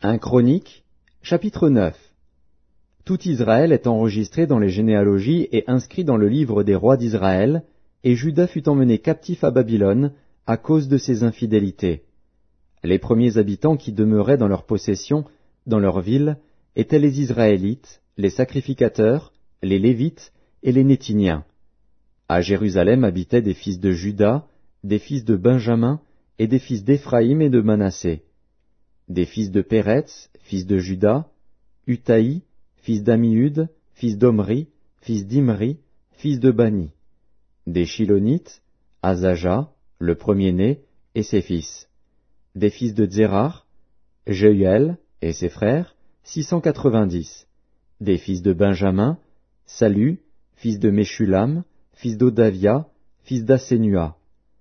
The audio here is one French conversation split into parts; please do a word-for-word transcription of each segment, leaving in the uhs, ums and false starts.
un Chronique, chapitre neuf. Tout Israël est enregistré dans les généalogies et inscrit dans le livre des rois d'Israël, et Juda fut emmené captif à Babylone à cause de ses infidélités. Les premiers habitants qui demeuraient dans leur possession, dans leur ville, étaient les Israélites, les sacrificateurs, les Lévites et les Néthiniens. À Jérusalem habitaient des fils de Juda, des fils de Benjamin et des fils d'Éphraïm et de Manassé. Des fils de Péretz, fils de Juda, Utaï, fils d'Ammiud, fils d'Omri, fils d'Imri, fils de Bani. Des Shilonites, Azaja, le premier-né, et ses fils. Des fils de Zérar, Jeuel et ses frères, six cent quatre-vingt-dix. Des fils de Benjamin, Salu, fils de Meshulam, fils d'Odavia, fils d'Assénua.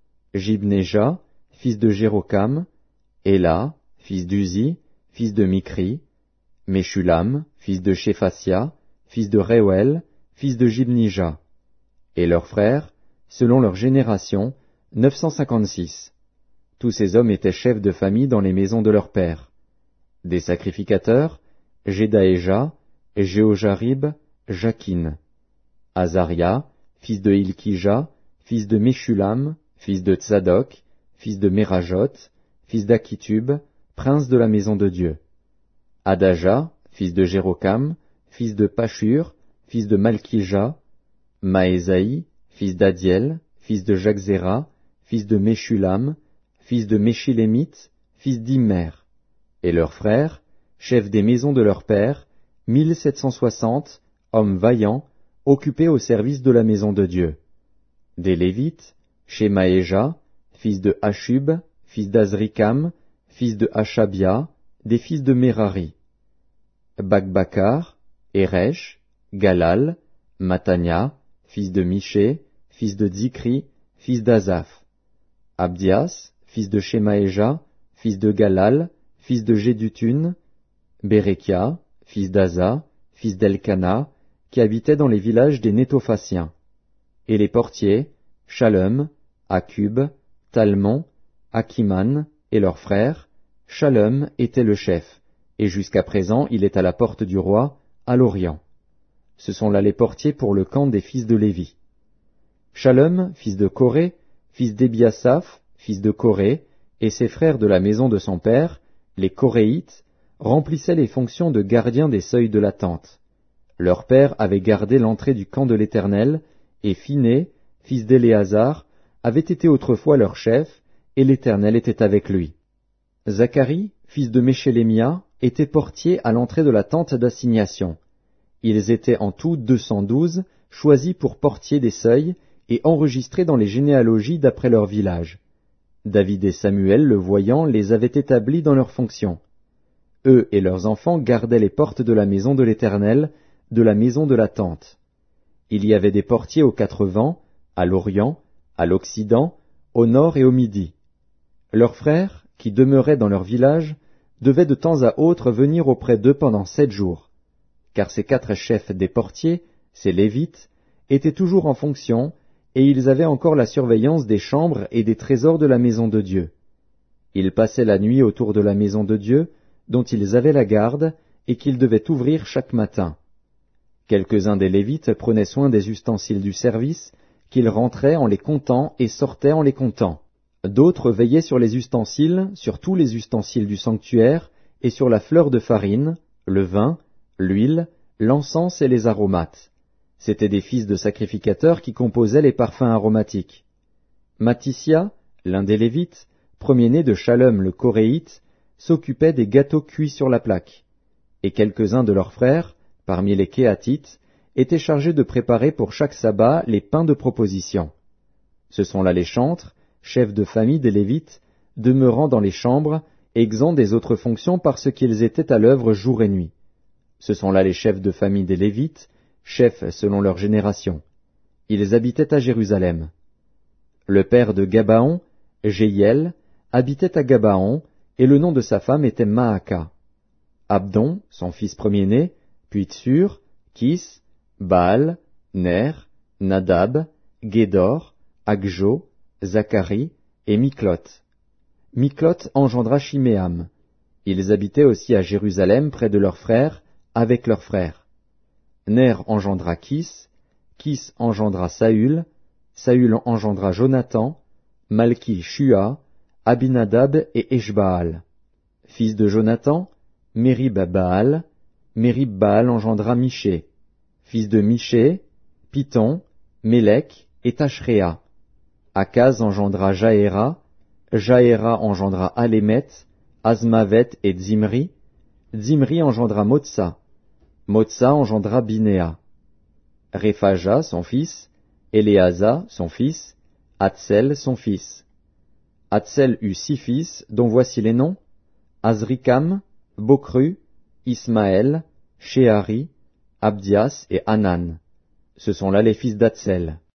Jibneja, fils de Jérokam, Éla, fils d'Uzi, fils de Mikri, Meshulam, fils de Shéphatia, fils de Réuel, fils de Jibnija, et leurs frères, selon leur génération, neuf cent cinquante-six. Tous ces hommes étaient chefs de famille dans les maisons de leurs pères. Des sacrificateurs, Jedaéja, Jéhojarib, Jakin. Azaria, fils de Hilkija, fils de Meshulam, fils de Tsadok, fils de Merajot, fils d'Akitub, prince de la maison de Dieu. Adaja, fils de Jérokam, fils de Pashur, fils de Malkija, Maésaï, fils d'Adiel, fils de Jagzéra, fils de Meshulam, fils de Meshilémite, fils d'Immer, et leurs frères, chefs des maisons de leurs pères, mille sept cent soixante, hommes vaillants, occupés au service de la maison de Dieu. Des Lévites, Shemaéja, fils de Hashub, fils d'Azrikam, fils de Hashabia, des fils de Merari. Bakbakar, Eresh, Galal, Matania, fils de Miché, fils de Zikri, fils d'Azaph. Abdias, fils de Shemaéja, fils de Galal, fils de Jédutun. Bérekia, fils d'Aza, fils d'Elkana, qui habitait dans les villages des Nétophaciens. Et les portiers, Shalom, Akub, Talmon, Akiman et leurs frères. Shalom était le chef, et jusqu'à présent il est à la porte du roi, à l'Orient. Ce sont là les portiers pour le camp des fils de Lévi. Shalom, fils de Coré, fils d'Ebiasaph, fils de Coré, et ses frères de la maison de son père, les Coréites, remplissaient les fonctions de gardiens des seuils de la tente. Leur père avait gardé l'entrée du camp de l'Éternel, et Phiné, fils d'Éléazar, avait été autrefois leur chef, et l'Éternel était avec lui. Zacharie, fils de Meshélémia, était portier à l'entrée de la tente d'assignation. Ils étaient en tout deux cent douze, choisis pour portier des seuils, et enregistrés dans les généalogies d'après leur village. David et Samuel, le voyant, les avaient établis dans leurs fonctions. Eux et leurs enfants gardaient les portes de la maison de l'Éternel, de la maison de la tente. Il y avait des portiers aux quatre vents, à l'Orient, à l'Occident, au Nord et au Midi. Leurs frères, qui demeuraient dans leur village, devaient de temps à autre venir auprès d'eux pendant sept jours, car ces quatre chefs des portiers, ces Lévites, étaient toujours en fonction, et ils avaient encore la surveillance des chambres et des trésors de la maison de Dieu. Ils passaient la nuit autour de la maison de Dieu, dont ils avaient la garde, et qu'ils devaient ouvrir chaque matin. Quelques-uns des Lévites prenaient soin des ustensiles du service, qu'ils rentraient en les comptant et sortaient en les comptant. D'autres veillaient sur les ustensiles, sur tous les ustensiles du sanctuaire, et sur la fleur de farine, le vin, l'huile, l'encens et les aromates. C'étaient des fils de sacrificateurs qui composaient les parfums aromatiques. Matissia, l'un des Lévites, premier-né de Shalom le Coréite, s'occupait des gâteaux cuits sur la plaque. Et quelques-uns de leurs frères, parmi les Kéatites, étaient chargés de préparer pour chaque sabbat les pains de proposition. Ce sont là les chantres, chefs de famille des Lévites, demeurant dans les chambres, exempts des autres fonctions parce qu'ils étaient à l'œuvre jour et nuit. Ce sont là les chefs de famille des Lévites, chefs selon leur génération. Ils habitaient à Jérusalem. Le père de Gabaon, Jéhiel, habitait à Gabaon, et le nom de sa femme était Maaka. Abdon, son fils premier-né, puis Tsur, Kis, Baal, Ner, Nadab, Gédor, Agjo, Zacharie et Miklot. Miklot engendra Shiméam. Ils habitaient aussi à Jérusalem près de leurs frères, avec leurs frères. Ner engendra Kis, Kis engendra Saül, Saül engendra Jonathan, Malki Shua, Abinadab et Eshbaal. Fils de Jonathan, Mérib-Baal, Mérib-Baal engendra Miché. Fils de Miché, Piton, Mélec et Tachréa. Akaz engendra Jaéra, Jaéra engendra Alémet, Azmavet et Zimri, Zimri engendra Motsa, Motsa engendra Binéa. Réphaja, son fils, Éléasa, son fils, Hatsel, son fils. Hatsel eut six fils, dont voici les noms: Azrikam, Bokru, Ismaël, Shéhari, Abdias et Hanan. Ce sont là les fils d'Hatsel.